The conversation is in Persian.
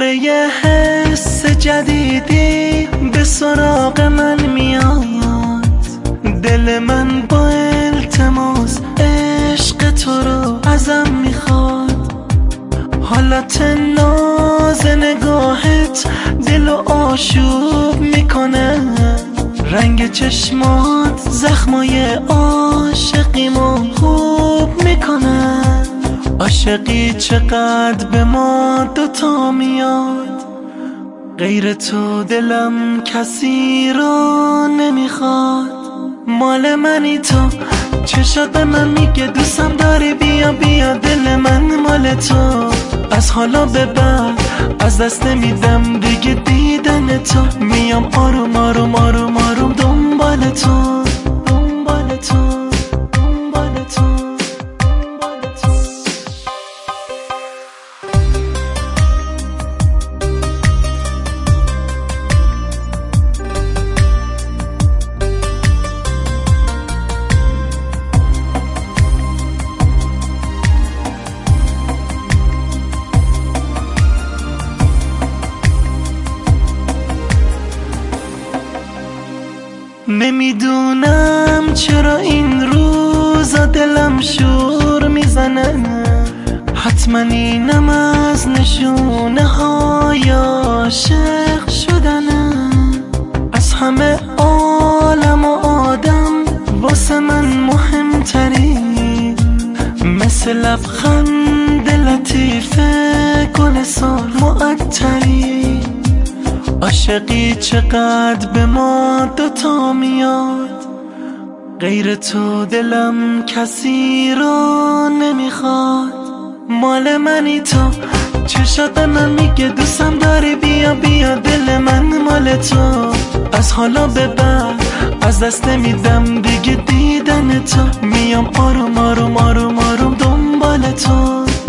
یه حس جدیدی به سراغ من میاد، دل من با التماس عشق تو رو ازم میخواد. حالت ناز نگاهت دل و آشوب میکنه، رنگ چشمات زخمای عاشقیمو خوب میکنه. عاشقی چقدر به ما دوتا میاد، غیر تو دلم کسی رو نمیخواد. مال منی تو، چشات به من میگه دوستم داری، بیا بیا دل من مال تو. از حالا به بعد از دست نمیدم دیگه دیدن تو، میام آروم آروم آروم آروم دنبال تو، دنبال تو، دنبال تو، دنبال تو. نمیدونم چرا این روزا دلم شور میزنه، حتما اینم از نشونه های عاشق شدنه. از همه عالم و آدم واسه من مهمتری، مثل لبخند لطیف گل سال معطری. عاشقی چقدر به ما دوتا میاد، غیر تو دلم کسی رو نمیخواد. مال منی تو، چشات به من میگه دوستم داری، بیا بیا دل من مال تو. از حالا به بعد از دست نمیدم دیگه دیدن تو، میام آروم آروم آروم آروم دنبال تو.